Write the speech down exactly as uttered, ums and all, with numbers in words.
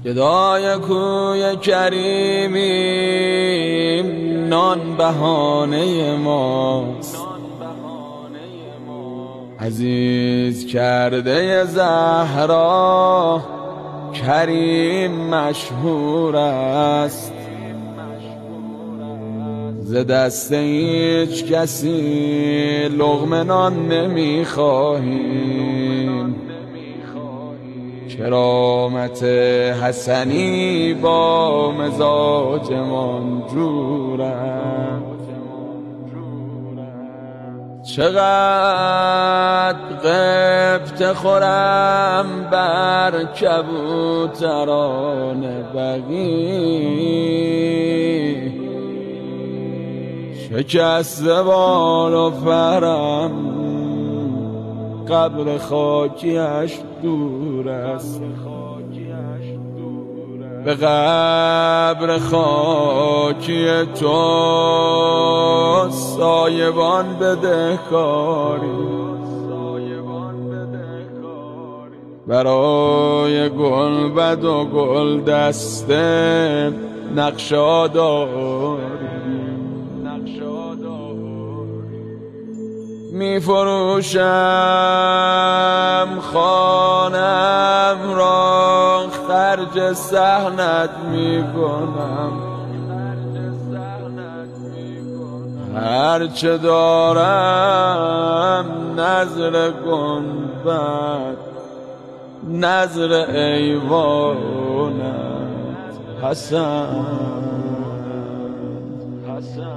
گدای کوی کریمیم، نان بهانه ماست. عزیز کرده زهرا، کریم مشهور است. ز دست هیچ کسی لقمه نان نمیخواهیم. کرامت حسنی با مزاجمان جور است. چقدر غبطه خورم بر کبوتران بقیع، شکسته بال و فرم قبر خاکیش دور است. به قبر خاکی تو سایبان بدهکاری، برای گلبد و گل دسته نقشا داری. می فروشم خانم را، خرج صحنت می کنم. هرچه دارم نظر گنبد، نظر ایوانت حسن.